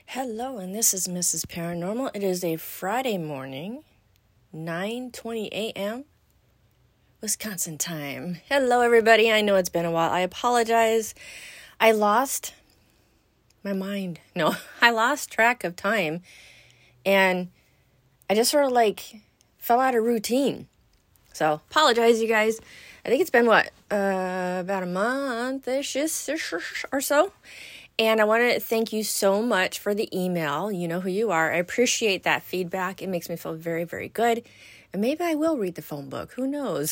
Hello, and this is Mrs. Paranormal. It is a Friday morning, 9:20 a.m. Wisconsin time. Hello, everybody. I know it's been a while. I apologize. I lost my mind. No, I lost track of time, and I just sort of fell out of routine. So, apologize, you guys. I think it's been, about a month-ish or so. And I want to thank you so much for the email. You know who you are. I appreciate that feedback. It makes me feel very, very good. And maybe I will read the phone book. Who knows?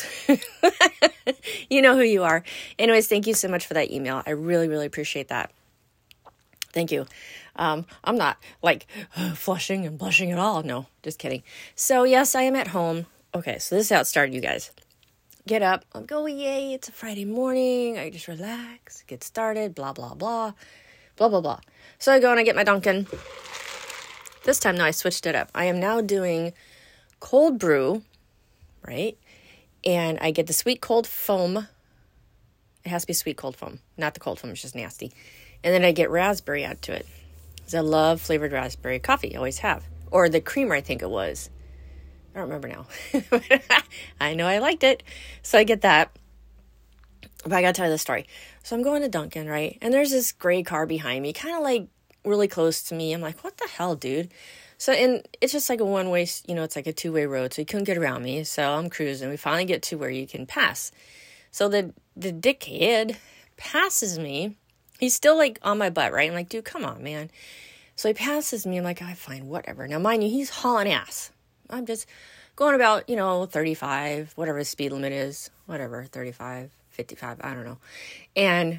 You know who you are. Anyways, thank you so much for that email. I really, really appreciate that. Thank you. I'm not flushing and blushing at all. No, just kidding. So yes, I am at home. Okay, so this is how it started, you guys. Get up. I'm going, yay, it's a Friday morning. I just relax, get started, blah, blah, blah. Blah, blah, blah. So I go and I get my Dunkin'. This time, though, I switched it up. I am now doing cold brew, right? And I get the sweet cold foam. It has to be sweet cold foam. Not the cold foam. It's just nasty. And then I get raspberry added to it. Because I love flavored raspberry coffee. I always have. Or the creamer, I think it was. I don't remember now. I know I liked it. So I get that. But I got to tell you the story. So I'm going to Dunkin', right? And there's this gray car behind me, kind of really close to me. I'm like, what the hell, dude? So, and it's just like a one-way, it's like a two-way road. So you couldn't get around me. So I'm cruising. We finally get to where you can pass. So the dickhead passes me. He's still on my butt, right? I'm like, dude, come on, man. So he passes me. I'm like, fine, whatever. Now, mind you, he's hauling ass. I'm just going about, 35, whatever the speed limit is, whatever, 35. 55, I don't know. And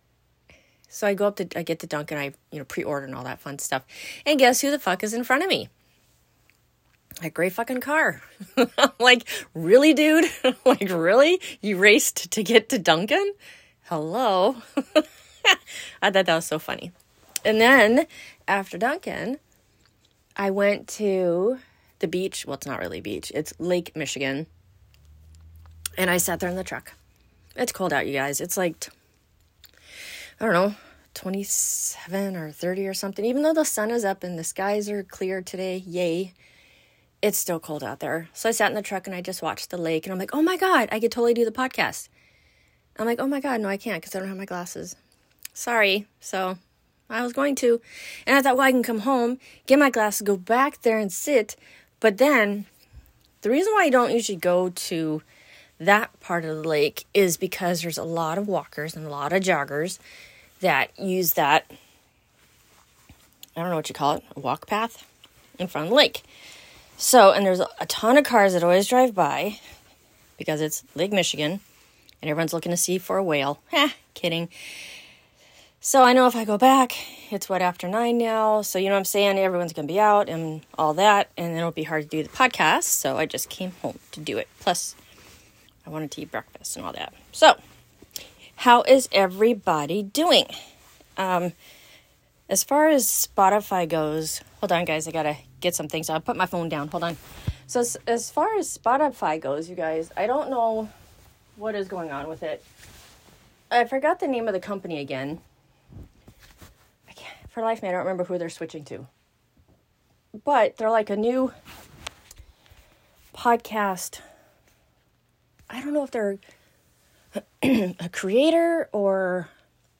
so I get to Dunkin', I, pre-order and all that fun stuff. And guess who the fuck is in front of me? A gray fucking car. I'm like, really, dude? Really? You raced to get to Dunkin'? Hello? I thought that was so funny. And then after Dunkin', I went to the beach. Well, it's not really a beach. It's Lake Michigan. And I sat there in the truck. It's cold out, you guys. It's I don't know, 27 or 30 or something. Even though the sun is up and the skies are clear today, yay, it's still cold out there. So I sat in the truck and I just watched the lake. And I'm like, oh my God, I could totally do the podcast. I'm like, oh my God, no, I can't because I don't have my glasses. Sorry. So I was going to. And I thought, well, I can come home, get my glasses, go back there and sit. But then the reason why I don't usually go to that part of the lake is because there's a lot of walkers and a lot of joggers that use that, I don't know what you call it, a walk path in front of the lake. So, and there's a ton of cars that always drive by because it's Lake Michigan and everyone's looking to see for a whale. Kidding. So I know if I go back, it's after 9 now. So, you know what I'm saying? Everyone's going to be out and all that. And then it'll be hard to do the podcast. So I just came home to do it. Plus, I wanted to eat breakfast and all that. So, how is everybody doing? As far as Spotify goes, hold on, guys. I got to get some things. I'll put my phone down. Hold on. So, as far as Spotify goes, you guys, I don't know what is going on with it. I forgot the name of the company again. For life, man, I don't remember who they're switching to. But they're like a new podcast. I don't know if they're a creator or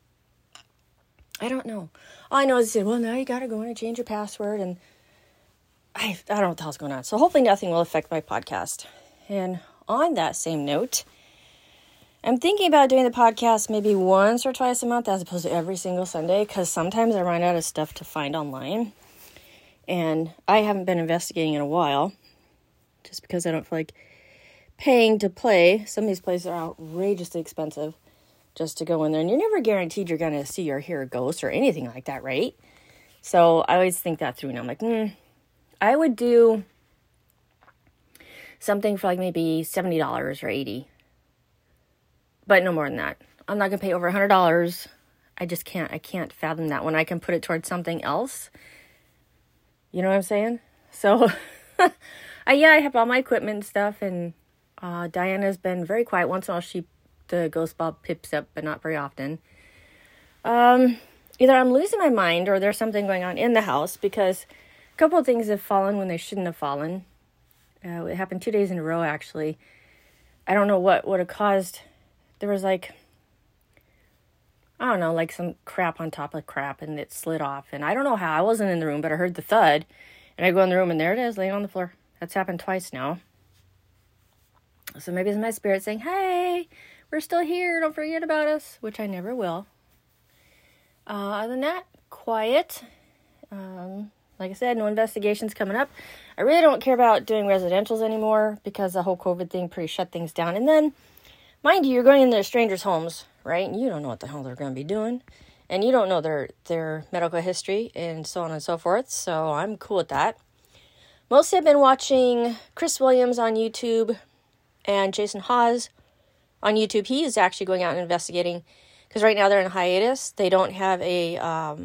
I don't know. All I know is they said, well, now you got to go in and change your password. And I don't know what the hell's going on. So hopefully nothing will affect my podcast. And on that same note, I'm thinking about doing the podcast maybe once or twice a month as opposed to every single Sunday. Because sometimes I run out of stuff to find online. And I haven't been investigating in a while. Just because I don't feel like paying to play. Some of these places are outrageously expensive just to go in there. And you're never guaranteed you're going to see or hear a ghost or anything like that, right? So I always think that through. And I'm like, I would do something for maybe $70 or $80. But no more than that. I'm not going to pay over $100. I just can't. I can't fathom that when I can put it towards something else. You know what I'm saying? So, I have all my equipment and stuff. And Diana's been very quiet. Once in a while, the ghost bulb pips up, but not very often. either I'm losing my mind or there's something going on in the house, because a couple of things have fallen when they shouldn't have fallen. It happened 2 days in a row, actually. I don't know what would have caused. There was like, I don't know, like some crap on top of crap, and it slid off. And I don't know how. I wasn't in the room, but I heard the thud. And I go in the room, and there it is, laying on the floor. That's happened twice now. So maybe it's my spirit saying, hey, we're still here. Don't forget about us, which I never will. Other than that, quiet. Like I said, no investigations coming up. I really don't care about doing residentials anymore because the whole COVID thing pretty shut things down. And then, mind you, you're going into strangers' homes, right? And you don't know what the hell they're going to be doing. And you don't know their medical history and so on and so forth. So I'm cool with that. Mostly I've been watching Chris Williams on YouTube and Jason Hawes on YouTube. He is actually going out and investigating because right now they're in hiatus. They don't have a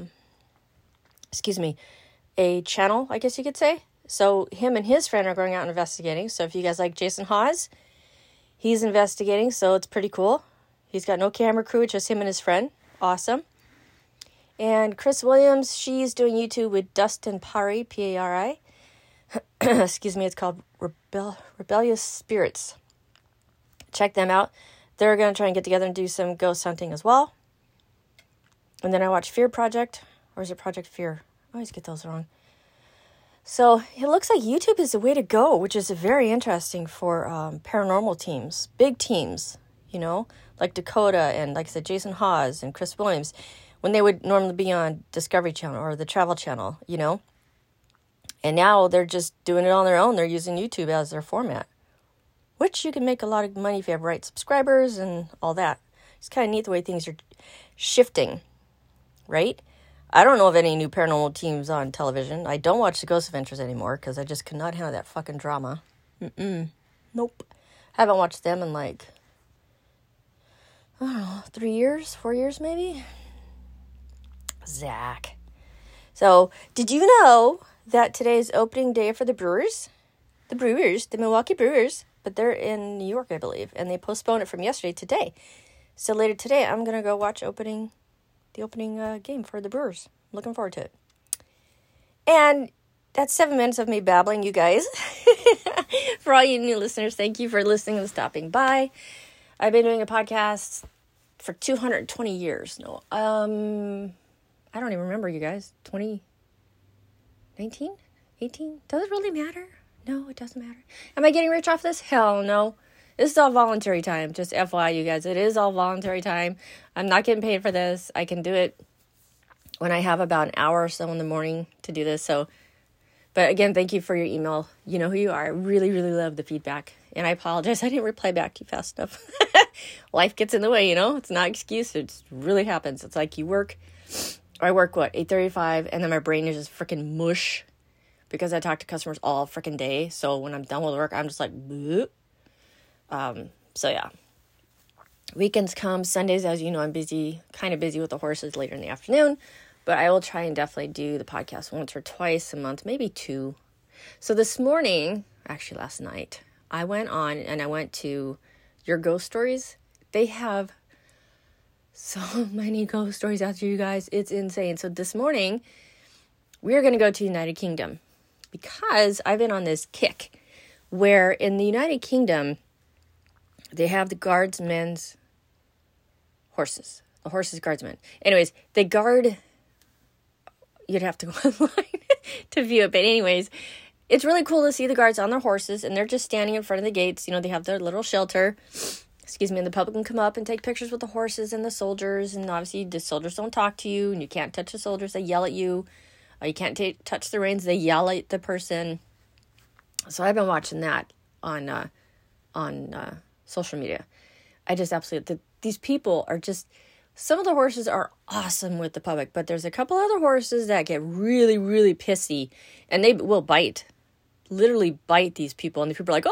channel, I guess you could say. So him and his friend are going out and investigating. So if you guys like Jason Hawes, he's investigating. So it's pretty cool. He's got no camera crew, it's just him and his friend. Awesome. And Chris Williams, she's doing YouTube with Dustin Pari, P-A-R-I. Excuse me, it's called Rebellious Spirits. Check them out. They're going to try and get together and do some ghost hunting as well. And then I watch Fear Project. Or is it Project Fear? I always get those wrong. So it looks like YouTube is the way to go, which is very interesting for paranormal teams. Big teams, you know, like Dakota and, like I said, Jason Hawes and Chris Williams, when they would normally be on Discovery Channel or the Travel Channel, you know. And now they're just doing it on their own. They're using YouTube as their format, which you can make a lot of money if you have right subscribers and all that. It's kind of neat the way things are shifting, right? I don't know of any new paranormal teams on television. I don't watch the Ghost Adventures anymore because I just cannot handle that fucking drama. Nope. I haven't watched them in like, I don't know, 3 years, 4 years maybe? Zach. So, did you know that today is opening day for the Brewers? The Milwaukee Brewers. But they're in New York, I believe. And they postponed it from yesterday to today. So later today, I'm going to go watch the opening game for the Brewers. Looking forward to it. And that's 7 minutes of me babbling, you guys. For all you new listeners, thank you for listening and stopping by. I've been doing a podcast for 220 years. No, I don't even remember, you guys. 2019? 18? Does it really matter? No, it doesn't matter. Am I getting rich off this? Hell no. This is all voluntary time. Just FYI, you guys. It is all voluntary time. I'm not getting paid for this. I can do it when I have about an hour or so in the morning to do this. So, but again, thank you for your email. You know who you are. I really, really love the feedback. And I apologize. I didn't reply back to you fast enough. Life gets in the way, you know. It's not an excuse. It really happens. It's like you work, or I work, 8:35, and then my brain is just freaking mush because I talk to customers all freaking day. So when I'm done with work, I'm just like, bleh. So yeah. Weekends come. Sundays, as you know, I'm kind of busy with the horses later in the afternoon. But I will try and definitely do the podcast once or twice a month, maybe 2. So this morning, actually last night, I went on and I went to Your Ghost Stories. They have so many ghost stories out there, you guys. It's insane. So this morning, we're going to go to United Kingdom because I've been on this kick where in the United Kingdom, they have the guardsmen's horses. The horses guardsmen. Anyways, they guard. You'd have to go online to view it. But anyways, it's really cool to see the guards on their horses. And they're just standing in front of the gates. You know, they have their little shelter. And the public can come up and take pictures with the horses and the soldiers. And obviously, the soldiers don't talk to you. And you can't touch the soldiers. They yell at you. You can't touch the reins. They yell at the person. So I've been watching that on social media. I just absolutely, these people are just, some of the horses are awesome with the public, but there's a couple other horses that get really, really pissy, and they will literally bite these people, and the people are like,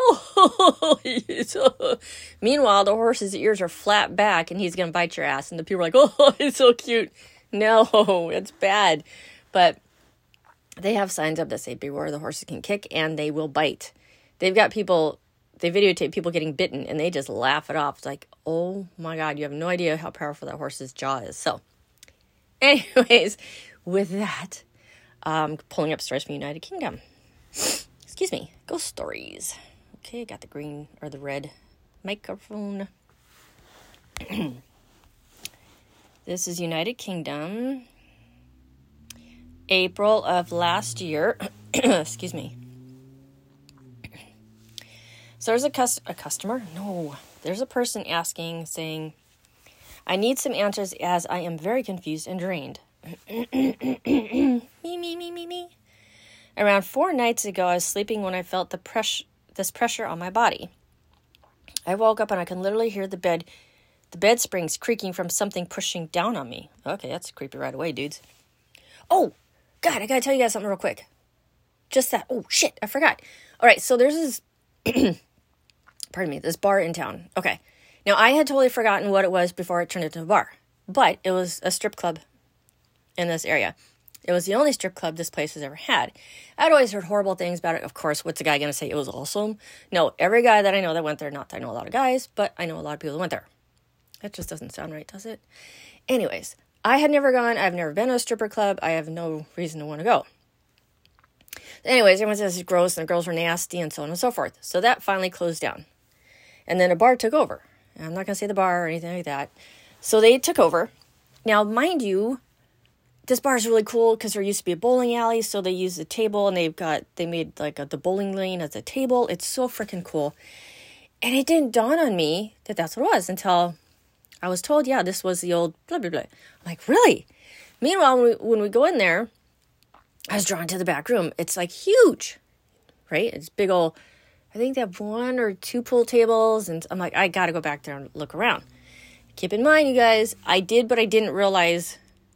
oh, meanwhile, the horse's ears are flat back, and he's going to bite your ass, and the people are like, oh, it's so cute. No, it's bad. But they have signs up that say, beware, the horses can kick, and they will bite. They've got people, they videotape people getting bitten, and they just laugh it off. It's like, oh my God, you have no idea how powerful that horse's jaw is. So Anyways, with that, pulling up stories from United Kingdom. Excuse me. Ghost stories. Okay, I got the green or the red microphone. This is United Kingdom. April of last year. Excuse me. So there's a customer? No. There's a person asking, saying, I need some answers as I am very confused and drained. Me. Around 4 nights ago, I was sleeping when I felt this pressure on my body. I woke up and I can literally hear the bed springs creaking from something pushing down on me. Okay, that's creepy right away, dudes. Oh, God, I gotta tell you guys something real quick. Just that. Oh, shit, I forgot. All right, so there's this, this bar in town. Okay. Now, I had totally forgotten what it was before it turned into a bar. But it was a strip club in this area. It was the only strip club this place has ever had. I'd always heard horrible things about it. Of course, what's the guy going to say? It was awesome. No, every guy that I know that went there, not that I know a lot of guys, but I know a lot of people that went there. That just doesn't sound right, does it? Anyways, I had never gone. I've never been to a stripper club. I have no reason to want to go. Anyways, everyone says it's gross and the girls were nasty and so on and so forth. So that finally closed down. And then a bar took over. And I'm not going to say the bar or anything like that. So they took over. Now, mind you, this bar is really cool because there used to be a bowling alley. So they used a table and they made like the bowling lane as a table. It's so freaking cool. And it didn't dawn on me that that's what it was until I was told, yeah, this was the old blah, blah, blah. I'm like, really? Meanwhile, when we go in there, I was drawn to the back room. It's like huge, right? It's big old, I think they have 1 or 2 pool tables. And I'm like, I got to go back there and look around. Keep in mind, you guys, I did, but I didn't realize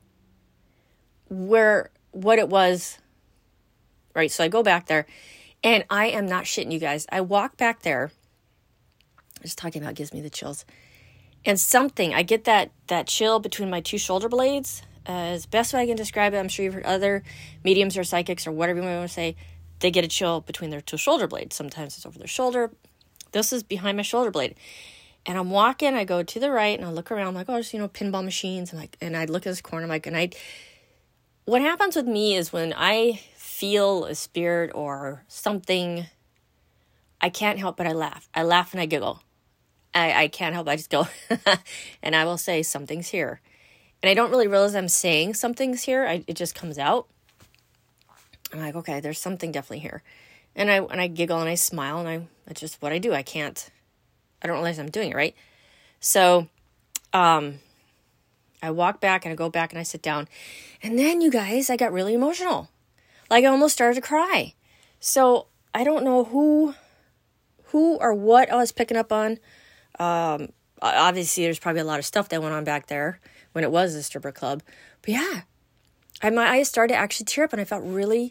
what it was. Right. So I go back there and I am not shitting you guys. I walk back there. Just talking about gives me the chills. And I get that chill between my 2 shoulder blades. As best way I can describe it, I'm sure you've heard other mediums or psychics or whatever you want to say, they get a chill between their 2 shoulder blades. Sometimes it's over their shoulder. This is behind my shoulder blade. And I'm walking, I go to the right, and I look around, I'm like, oh, there's, pinball machines. And I look at this corner, I'm like, what happens with me is when I feel a spirit or something, I can't help but I laugh. I laugh and I giggle. I can't help, I just go, and I will say, something's here. And I don't really realize I'm saying something's here. It just comes out. I'm like, okay, there's something definitely here. And I giggle and I smile and that's just what I do. I don't realize I'm doing it, right? So, I walk back and I go back and I sit down. And then, you guys, I got really emotional. Like, I almost started to cry. So, I don't know who or what I was picking up on. Obviously, there's probably a lot of stuff that went on back there when it was a stripper club. But yeah, my eyes started to actually tear up and I felt really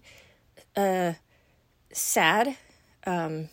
sad. I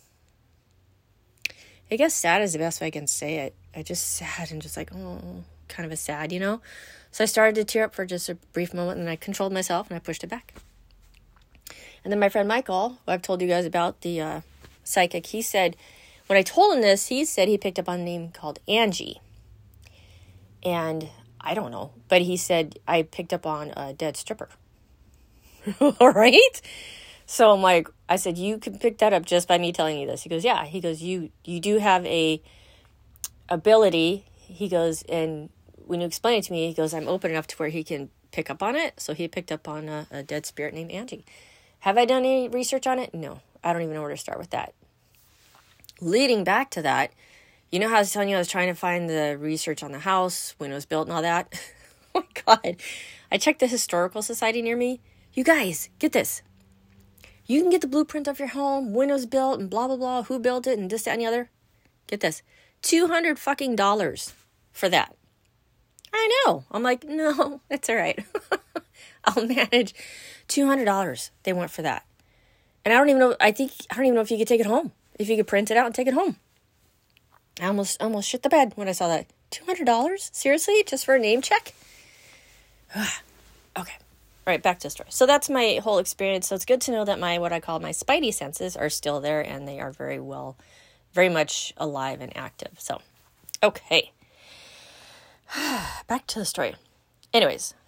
guess sad is the best way I can say it. I just sad and just like, oh, kind of a sad, So I started to tear up for just a brief moment and I controlled myself and I pushed it back. And then my friend Michael, who I've told you guys about, the psychic, he said, when I told him this, he said he picked up on a name called Angie. And I don't know, but he said I picked up on a dead stripper. All right? So I'm like, I said, you can pick that up just by me telling you this. He goes, yeah. He goes, you do have a ability. He goes, and when you explain it to me, he goes, I'm open enough to where he can pick up on it. So he picked up on a dead spirit named Angie. Have I done any research on it? No, I don't even know where to start with that. Leading back to that, you know how I was telling you I was trying to find the research on the house, when it was built and all that? Oh my God. I checked the Historical Society near me. You guys, get this. You can get the blueprint of your home, when it was built, and blah, blah, blah, who built it, and this, that, and the other. Get this. $200 fucking dollars for that. I know. I'm like, no, it's all right. I'll manage. $200 they want for that. And I don't even know if you could take it home. If you could print it out and take it home. I almost shit the bed when I saw that. $200? Seriously? Just for a name check? Okay. All right, back to the story. So that's my whole experience. So it's good to know that what I call my spidey senses are still there and they are very much alive and active. So, okay. Back to the story. Anyways,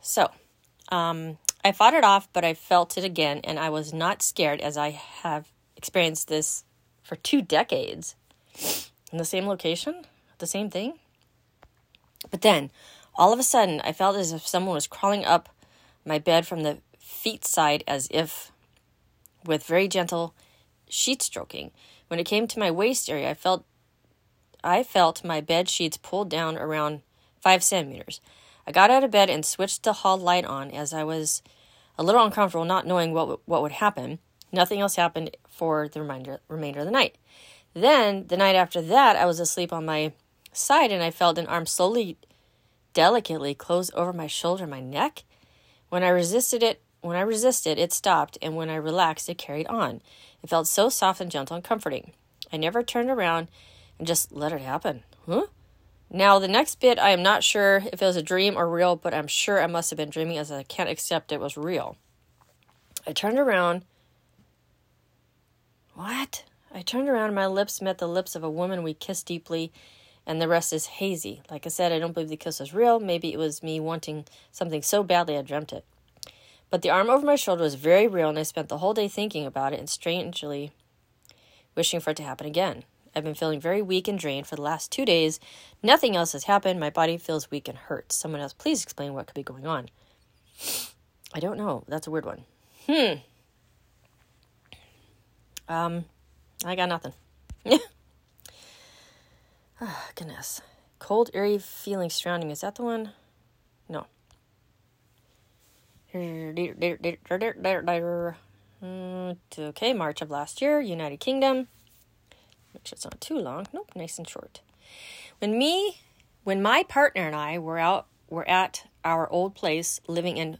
So, I fought it off, but I felt it again, and I was not scared as I have experienced this for 2 decades in the same location, the same thing. But then, all of a sudden, I felt as if someone was crawling up my bed from the feet side, as if with very gentle sheet stroking. When it came to my waist area, I felt my bed sheets pulled down around 5 centimeters. I got out of bed and switched the hall light on, as I was a little uncomfortable, not knowing what would happen. Nothing else happened for the remainder of the night. Then, the night after that, I was asleep on my side, and I felt an arm slowly, delicately close over my shoulder and my neck. When I resisted, it stopped, and when I relaxed, it carried on. It felt so soft and gentle and comforting. I never turned around and just let it happen. Huh? Now, the next bit, I am not sure if it was a dream or real, but I'm sure I must have been dreaming, as I can't accept it was real. I turned around. What? I turned around and my lips met the lips of a woman. We kissed deeply, and the rest is hazy. Like I said, I don't believe the kiss was real. Maybe it was me wanting something so badly I dreamt it. But the arm over my shoulder was very real, and I spent the whole day thinking about it and strangely wishing for it to happen again. I've been feeling very weak and drained for the last 2 days. Nothing else has happened. My body feels weak and hurts. Someone else, please explain what could be going on. I don't know. That's a weird one. I got nothing. Oh, goodness. Cold, eerie feeling surrounding me. Is that the one? No. Okay, March of last year, United Kingdom. Make sure it's not too long. Nope, nice and short. When my partner and I were at our old place living in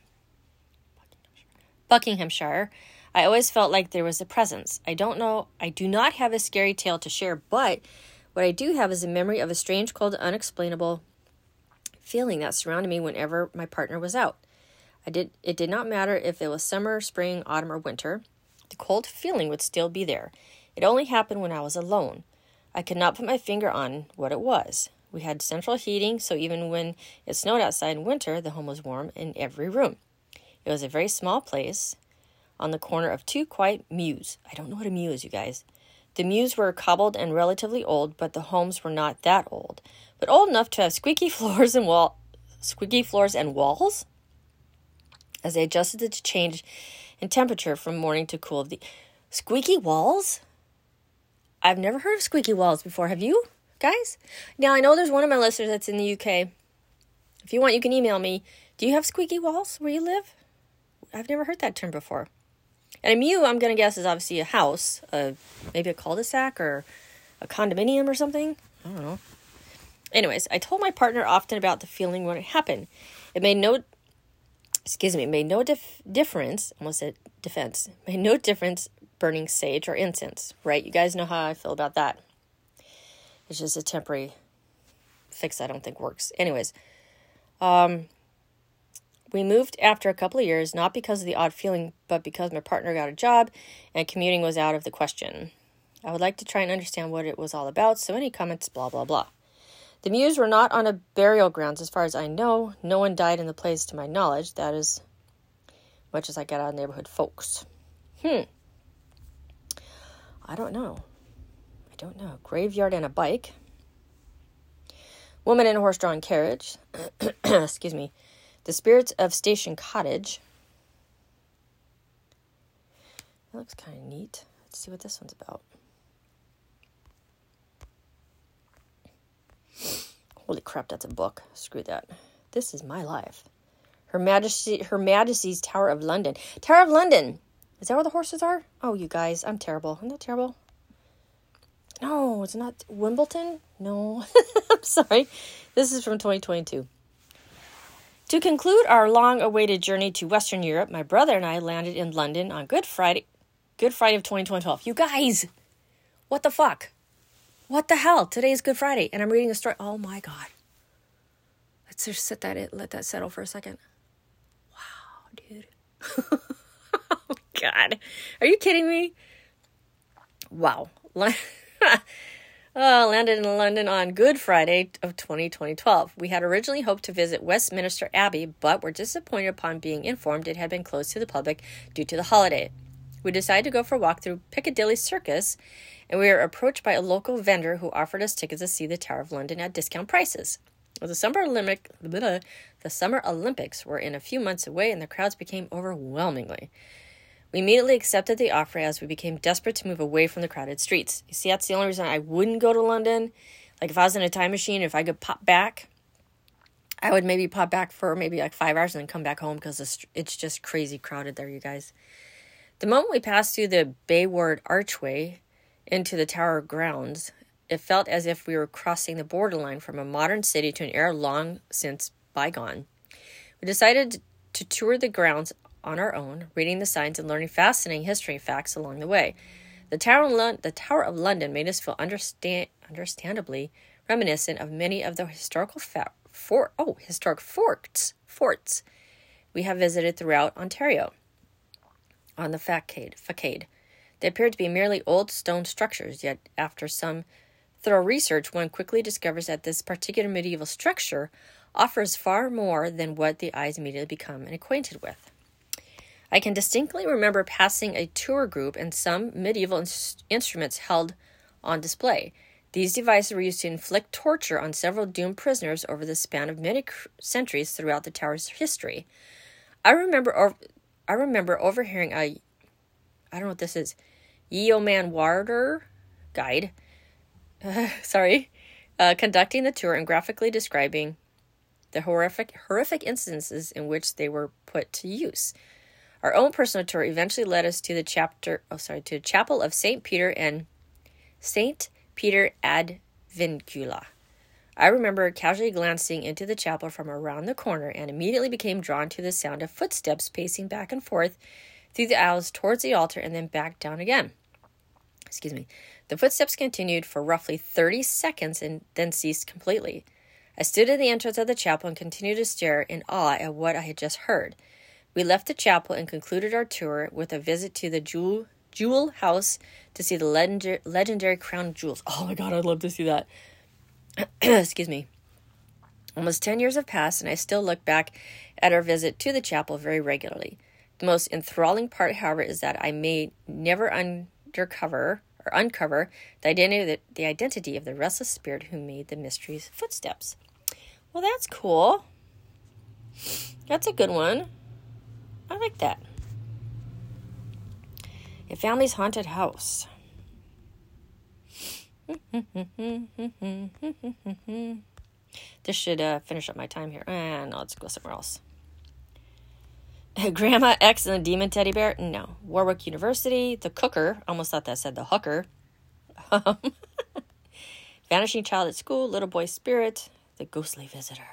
Buckinghamshire, I always felt like there was a presence. I do not have a scary tale to share, but what I do have is a memory of a strange, cold, unexplainable feeling that surrounded me whenever my partner was out. It did not matter if it was summer, spring, autumn, or winter. The cold feeling would still be there. It only happened when I was alone. I could not put my finger on what it was. We had central heating, so even when it snowed outside in winter, the home was warm in every room. It was a very small place on the corner of 2 quiet mews. I don't know what a mew is, you guys. The mews were cobbled and relatively old, but the homes were not that old, but old enough to have squeaky floors and walls. As they adjusted the change in temperature from morning to cool of the squeaky walls. I've never heard of squeaky walls before. Have you, guys? Now, I know there's one of my listeners that's in the UK. If you want, you can email me. Do you have squeaky walls where you live? I've never heard that term before. And a mew, I'm going to guess, is obviously a house, maybe a cul-de-sac or a condominium or something. I don't know. Anyways, I told my partner often about the feeling when it happened. It made no difference, almost said defense, made no difference burning sage or incense, right? You guys know how I feel about that. It's just a temporary fix I don't think works. Anyways, we moved after a couple of years, not because of the odd feeling, but because my partner got a job and commuting was out of the question. I would like to try and understand what it was all about, so any comments, blah, blah, blah. The mews were not on a burial grounds, as far as I know. No one died in the place to my knowledge. That is much as I get out of neighborhood folks. I don't know. Graveyard and a bike. Woman in a horse-drawn carriage. Excuse me. The spirits of Station Cottage. That looks kind of neat. Let's see what this one's about. Holy crap, that's a book. Screw that. This is my life. Her Majesty's Tower of London. Tower of London! Is that where the horses are? Oh, you guys, I'm terrible. Isn't that terrible? No, it's not Wimbledon? No. I'm sorry. This is from 2022. To conclude our long-awaited journey to Western Europe, my brother and I landed in London on Good Friday of 2012. You guys! What the fuck? What the hell? Today is Good Friday, and I'm reading a story. Oh my God. Let's just let that settle for a second. Wow, dude. Oh God. Are you kidding me? Wow. Landed in London on Good Friday of 2012. We had originally hoped to visit Westminster Abbey, but were disappointed upon being informed it had been closed to the public due to the holiday. We decided to go for a walk through Piccadilly Circus, and we were approached by a local vendor who offered us tickets to see the Tower of London at discount prices. The Summer Olympics were in a few months away, and the crowds became overwhelmingly. We immediately accepted the offer as we became desperate to move away from the crowded streets. You see, that's the only reason I wouldn't go to London. Like, if I was in a time machine, if I could pop back, I would maybe pop back for maybe like 5 hours and then come back home because it's just crazy crowded there, you guys. The moment we passed through the Bayward Archway into the Tower grounds, it felt as if we were crossing the borderline from a modern city to an era long since bygone. We decided to tour the grounds on our own, reading the signs and learning fascinating history facts along the way. The Tower of London made us feel understandably reminiscent of many of the historic forts we have visited throughout Ontario on the facade. They appeared to be merely old stone structures, yet after some thorough research, one quickly discovers that this particular medieval structure offers far more than what the eyes immediately become acquainted with. I can distinctly remember passing a tour group and some medieval instruments held on display. These devices were used to inflict torture on several doomed prisoners over the span of many centuries throughout the tower's history. I remember overhearing I don't know what this is, Yeoman Warder guide, conducting the tour and graphically describing the horrific instances in which they were put to use. Our own personal tour eventually led us to the chapel of St. Peter and St. Peter ad Vincula. I remember casually glancing into the chapel from around the corner and immediately became drawn to the sound of footsteps pacing back and forth through the aisles towards the altar and then back down again. The footsteps continued for roughly 30 seconds and then ceased completely. I stood at the entrance of the chapel and continued to stare in awe at what I had just heard. We left the chapel and concluded our tour with a visit to the Jewel House to see the legendary crown jewels. Oh my God, I'd love to see that. Excuse me. Almost 10 years have passed, and I still look back at our visit to the chapel very regularly. The most enthralling part, however, is that I may never uncover the identity of the restless spirit who made the mystery's footsteps. Well, that's cool. That's a good one. I like that. A family's haunted house. This should finish up my time here. No, let's go somewhere else. Grandma X and the Demon Teddy Bear? No. Warwick University. The Cooker. Almost thought that said the hooker. Vanishing Child at School. Little Boy Spirit. The Ghostly Visitor.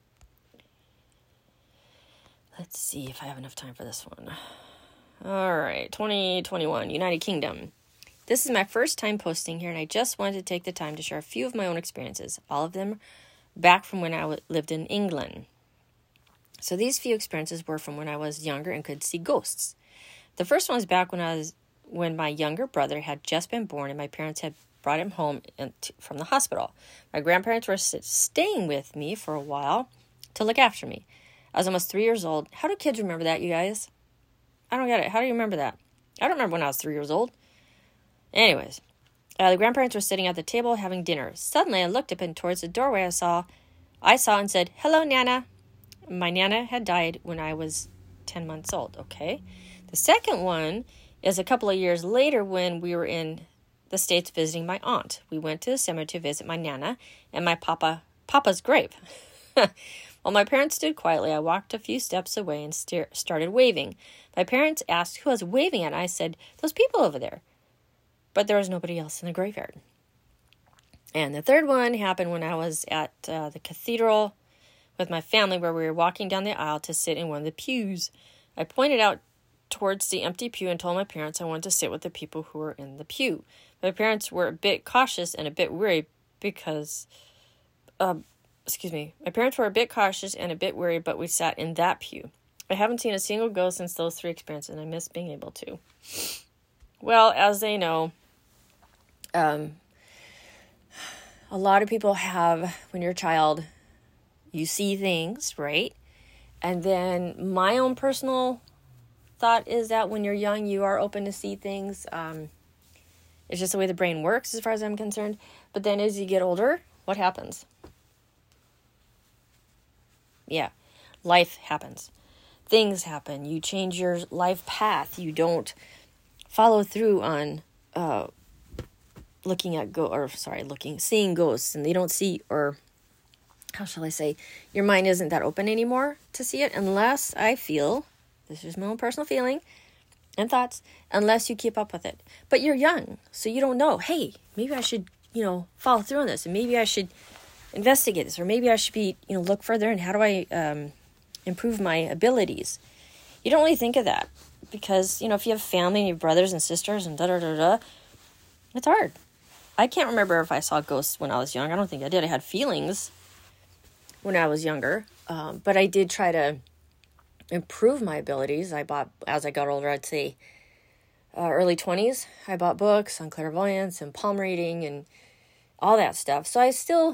Let's see if I have enough time for this one. All right, 2021, United Kingdom. This is my first time posting here, and I just wanted to take the time to share a few of my own experiences, all of them back from when I lived in England. So these few experiences were from when I was younger and could see ghosts. The first one was back when my younger brother had just been born, and my parents had brought him home from the hospital. My grandparents were staying with me for a while to look after me. I was almost 3 years old. How do kids remember that, you guys? I don't get it. How do you remember that? I don't remember when I was 3 years old. Anyways, the grandparents were sitting at the table having dinner. Suddenly, I looked up and towards the doorway I saw and said, "Hello, Nana." My Nana had died when I was 10 months old. Okay. The second one is a couple of years later when we were in the States visiting my aunt. We went to the cemetery to visit my Nana and my Papa's grave. While my parents stood quietly, I walked a few steps away and started waving. My parents asked who I was waving at, and I said, "Those people over there." But there was nobody else in the graveyard. And the third one happened when I was at the cathedral with my family, where we were walking down the aisle to sit in one of the pews. I pointed out towards the empty pew and told my parents I wanted to sit with the people who were in the pew. My parents were a bit cautious and a bit worried because... My parents were a bit cautious and a bit worried, but we sat in that pew. I haven't seen a single ghost since those three experiences, and I miss being able to. Well, as they know, a lot of people have, when you're a child, you see things, right? And then my own personal thought is that when you're young, you are open to see things. It's just the way the brain works as far as I'm concerned. But then as you get older, what happens? Yeah, life happens. Things happen. You change your life path. You don't follow through on seeing ghosts, and they don't see, or how shall I say, your mind isn't that open anymore to see it, unless I feel, this is my own personal feeling and thoughts, unless you keep up with it. But you're young, so you don't know, hey, maybe I should, follow through on this, and maybe I should investigate this, or maybe I should be, look further, and how do I improve my abilities? You don't really think of that, because, if you have family and you have brothers and sisters and da-da-da-da, it's hard. I can't remember if I saw ghosts when I was young. I don't think I did. I had feelings when I was younger, but I did try to improve my abilities. As I got older, I'd say early 20s, I bought books on clairvoyance and palm reading and all that stuff. So I still,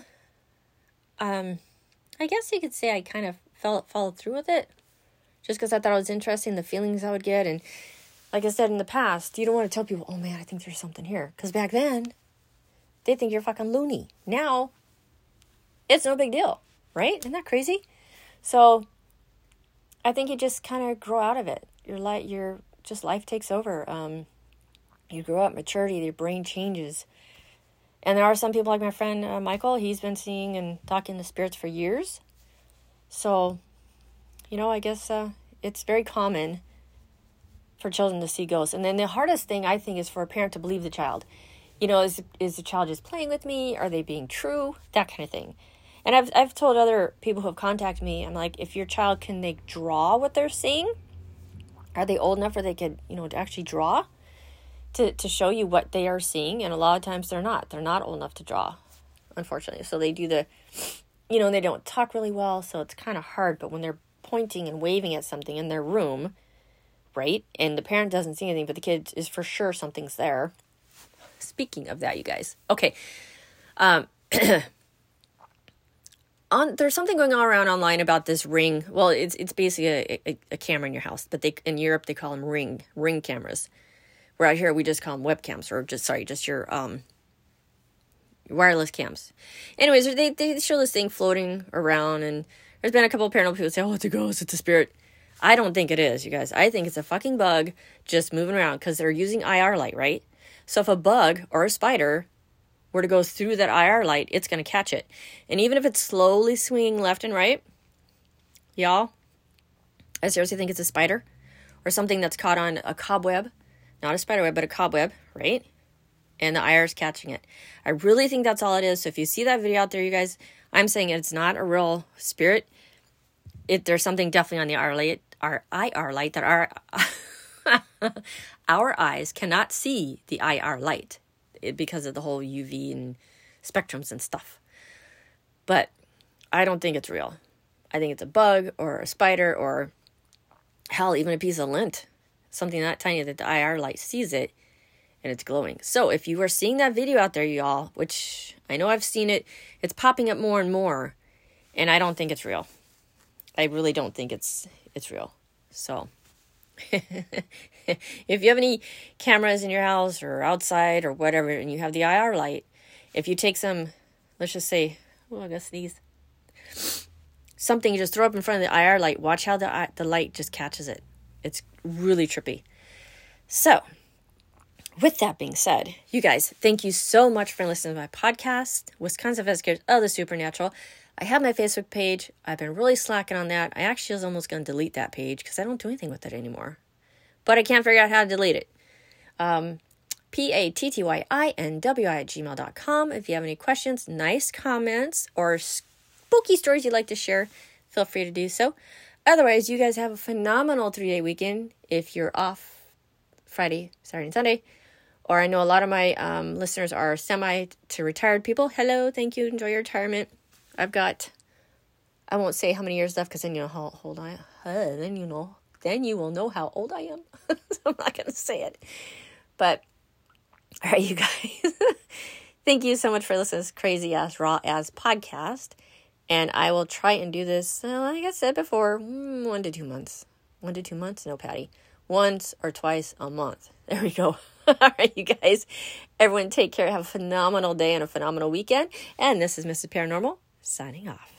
I guess you could say I kind of followed through with it, just because I thought it was interesting, the feelings I would get. And like I said in the past, you don't want to tell people, oh man, I think there's something here. Because back then, they think you're fucking loony. Now, it's no big deal, right? Isn't that crazy? So, I think you just kind of grow out of it. Life takes over. You grow up, maturity, your brain changes. And there are some people like my friend Michael, he's been seeing and talking to spirits for years. So, I guess it's very common for children to see ghosts. And then the hardest thing, I think, is for a parent to believe the child. Is the child just playing with me? Are they being true? That kind of thing. And I've told other people who have contacted me, I'm like, if your child, can they draw what they're seeing? Are they old enough where they could, to actually draw? To show you what they are seeing? And a lot of times they're not. They're not old enough to draw, unfortunately. So they do they don't talk really well, so it's kind of hard. But when they're pointing and waving at something in their room, right? And the parent doesn't see anything, but the kid is for sure something's there. Speaking of that, you guys. Okay. There's something going on around online about this Ring. Well, it's basically a camera in your house, but in Europe they call them Ring cameras. Where out here we just call them webcams, or just your wireless cams. Anyways, they show this thing floating around, and there's been a couple of paranormal people say, oh, it's a ghost, it's a spirit. I don't think it is, you guys. I think it's a fucking bug just moving around, because they're using IR light, right? So if a bug or a spider were to go through that IR light, it's going to catch it. And even if it's slowly swinging left and right, y'all, I seriously think it's a spider or something that's caught on a cobweb. Not a spider web, but a cobweb, right? And the IR is catching it. I really think that's all it is. So if you see that video out there, you guys, I'm saying it's not a real spirit. There's something definitely on the IR light that our eyes cannot see the IR light because of the whole UV and spectrums and stuff. But I don't think it's real. I think it's a bug or a spider, or hell, even a piece of lint. Something that tiny that the IR light sees it and it's glowing. So if you are seeing that video out there, y'all, which I know I've seen it, it's popping up more and more, and I don't think it's real. I really don't think it's real. So if you have any cameras in your house or outside or whatever, and you have the IR light, if you take some, let's just say, I guess these, something, you just throw up in front of the IR light, watch how the light just catches it. It's really trippy. So, with that being said, you guys, thank you so much for listening to my podcast, Wisconsin Investigators of the Supernatural. I have my Facebook page. I've been really slacking on that. I actually was almost going to delete that page because I don't do anything with it anymore. But I can't figure out how to delete it. pattyinwi@gmail.com. If you have any questions, nice comments, or spooky stories you'd like to share, feel free to do so. Otherwise, you guys have a phenomenal 3-day weekend if you're off Friday, Saturday, and Sunday. Or I know a lot of my listeners are semi to retired people. Hello, thank you. Enjoy your retirement. I've got, I won't say how many years left because then you know how old I am. Then you will know how old I am. So I'm not going to say it. But, all right, you guys. Thank you so much for listening to this crazy ass, raw ass podcast. And I will try and do this, like I said before, 1 to 2 months. 1 to 2 months? No, Patty. Once or twice a month. There we go. All right, you guys. Everyone take care. Have a phenomenal day and a phenomenal weekend. And this is Mrs. Paranormal signing off.